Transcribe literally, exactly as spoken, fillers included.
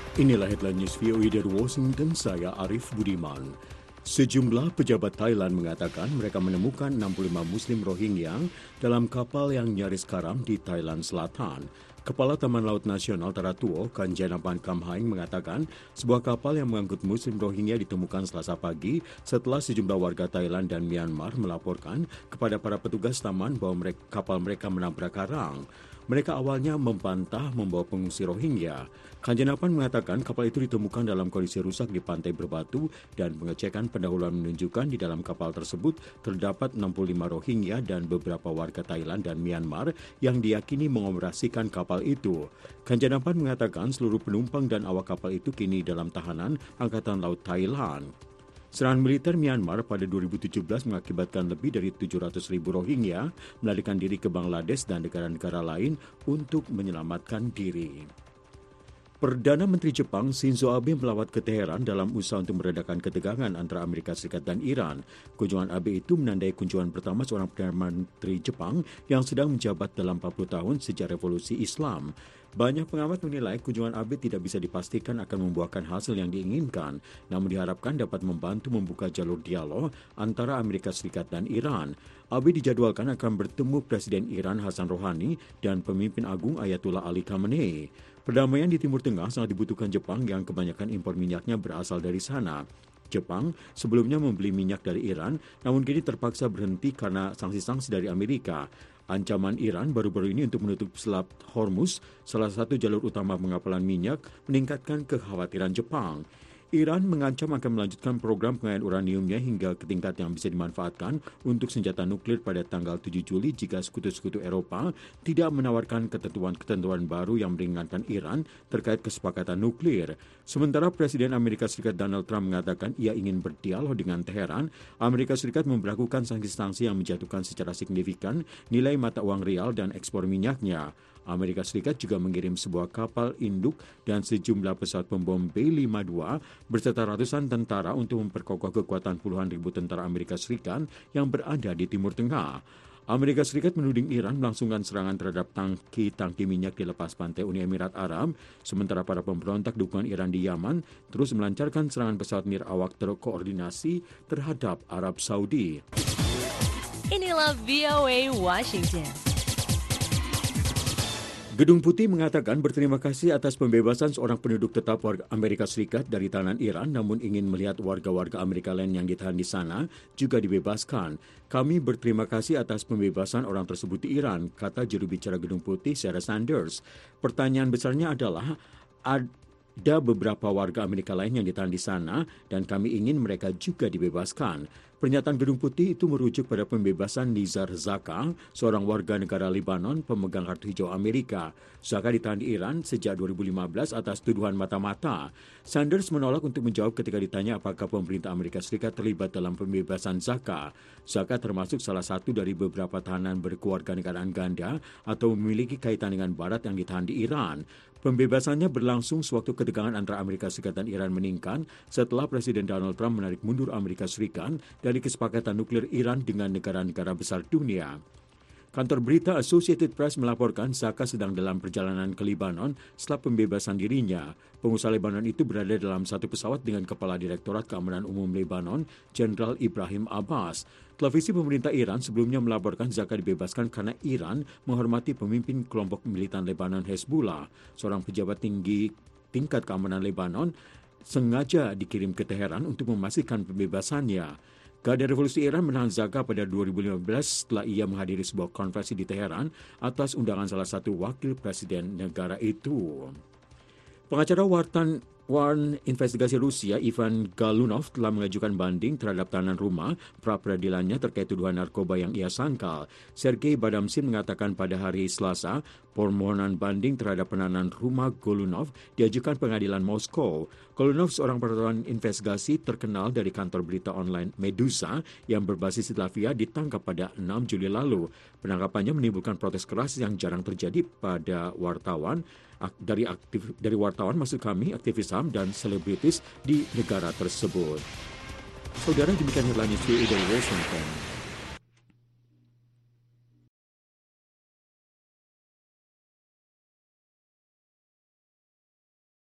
Inilah headline news V O A dari Washington, saya Arif Budiman. Sejumlah pejabat Thailand mengatakan mereka menemukan enam puluh lima Muslim Rohingya dalam kapal yang nyaris karam di Thailand Selatan. Kepala Taman Laut Nasional Taratuo, Kanjanapan Kamhaing mengatakan sebuah kapal yang mengangkut Muslim Rohingya ditemukan Selasa pagi setelah sejumlah warga Thailand dan Myanmar melaporkan kepada para petugas taman bahwa mereka, kapal mereka menabrak karang. Mereka awalnya membantah membawa pengungsi Rohingya. Kanjanapan mengatakan kapal itu ditemukan dalam kondisi rusak di pantai berbatu dan pengecekan pendahuluan menunjukkan di dalam kapal tersebut terdapat enam puluh lima Rohingya dan beberapa warga Thailand dan Myanmar yang diyakini mengoperasikan kapal itu. Kanjanapan mengatakan seluruh penumpang dan awak kapal itu kini dalam tahanan Angkatan Laut Thailand. Serangan militer Myanmar pada dua ribu tujuh belas mengakibatkan lebih dari tujuh ratus ribu Rohingya melarikan diri ke Bangladesh dan negara-negara lain untuk menyelamatkan diri. Perdana Menteri Jepang Shinzo Abe melawat ke Teheran dalam usaha untuk meredakan ketegangan antara Amerika Serikat dan Iran. Kunjungan Abe itu menandai kunjungan pertama seorang Perdana Menteri Jepang yang sedang menjabat dalam empat puluh tahun sejak revolusi Islam. Banyak pengamat menilai kunjungan Abe tidak bisa dipastikan akan membuahkan hasil yang diinginkan, namun diharapkan dapat membantu membuka jalur dialog antara Amerika Serikat dan Iran. Abe dijadwalkan akan bertemu Presiden Iran Hassan Rouhani dan pemimpin agung Ayatollah Ali Khamenei. Perdamaian di Timur Tengah sangat dibutuhkan Jepang yang kebanyakan impor minyaknya berasal dari sana. Jepang sebelumnya membeli minyak dari Iran, namun kini terpaksa berhenti karena sanksi-sanksi dari Amerika. Ancaman Iran baru-baru ini untuk menutup Selat Hormuz, salah satu jalur utama pengapalan minyak, meningkatkan kekhawatiran Jepang. Iran mengancam akan melanjutkan program pengayaan uraniumnya hingga ke tingkat yang bisa dimanfaatkan untuk senjata nuklir pada tanggal tujuh Juli jika sekutu-sekutu Eropa tidak menawarkan ketentuan-ketentuan baru yang meringankan Iran terkait kesepakatan nuklir. Sementara Presiden Amerika Serikat Donald Trump mengatakan ia ingin berdialog dengan Teheran, Amerika Serikat memberlakukan sanksi-sanksi yang menjatuhkan secara signifikan nilai mata uang rial dan ekspor minyaknya. Amerika Serikat juga mengirim sebuah kapal induk dan sejumlah pesawat pembom B lima puluh dua berserta ratusan tentara untuk memperkokoh kekuatan puluhan ribu tentara Amerika Serikat yang berada di Timur Tengah. Amerika Serikat menuding Iran melangsungkan serangan terhadap tangki-tangki minyak di lepas pantai Uni Emirat Arab, sementara para pemberontak dukungan Iran di Yaman terus melancarkan serangan pesawat nirawak terkoordinasi terhadap Arab Saudi. Inilah V O A Washington. Gedung Putih mengatakan berterima kasih atas pembebasan seorang penduduk tetap warga Amerika Serikat dari tahanan Iran, namun ingin melihat warga-warga Amerika lain yang ditahan di sana juga dibebaskan. Kami berterima kasih atas pembebasan orang tersebut di Iran, kata juru bicara Gedung Putih Sarah Sanders. Pertanyaan besarnya adalah, ada beberapa warga Amerika lain yang ditahan di sana dan kami ingin mereka juga dibebaskan. Pernyataan Gedung Putih itu merujuk pada pembebasan Nizar Zaka, seorang warga negara Lebanon pemegang kartu hijau Amerika. Zaka ditahan di Iran sejak dua ribu lima belas atas tuduhan mata-mata. Sanders menolak untuk menjawab ketika ditanya apakah pemerintah Amerika Serikat terlibat dalam pembebasan Zaka. Zaka termasuk salah satu dari beberapa tahanan berkewarganegaraan ganda atau memiliki kaitan dengan Barat yang ditahan di Iran. Pembebasannya berlangsung sewaktu ketegangan antara Amerika Serikat dan Iran meningkat setelah Presiden Donald Trump menarik mundur Amerika Serikat dari kesepakatan nuklir Iran dengan negara-negara besar dunia. Kantor berita Associated Press melaporkan Zaka sedang dalam perjalanan ke Lebanon setelah pembebasan dirinya. Pengusaha Lebanon itu berada dalam satu pesawat dengan Kepala Direktorat Keamanan Umum Lebanon, Jenderal Ibrahim Abbas. Televisi pemerintah Iran sebelumnya melaporkan Zaka dibebaskan karena Iran menghormati pemimpin kelompok militan Lebanon Hezbollah. Seorang pejabat tinggi tingkat keamanan Lebanon sengaja dikirim ke Teheran untuk memastikan pembebasannya. Garda Revolusi Iran menahan Zaka pada dua ribu lima belas setelah ia menghadiri sebuah konferensi di Teheran atas undangan salah satu wakil presiden negara itu. Pengacara wartawan Warren Investigasi Rusia Ivan Galunov telah mengajukan banding terhadap tahanan rumah pra-peradilannya terkait tuduhan narkoba yang ia sangkal. Sergei Badamsin mengatakan pada hari Selasa, permohonan banding terhadap penahanan rumah Golunov diajukan pengadilan Moskow. Golunov seorang wartawan investigasi terkenal dari kantor berita online Medusa yang berbasis di Latvia ditangkap pada enam Juli lalu. Penangkapannya menimbulkan protes keras yang jarang terjadi pada wartawan dari aktif dari wartawan maksud kami aktivis H A M dan selebritis di negara tersebut. Saudara, demikian headline news dari Washington.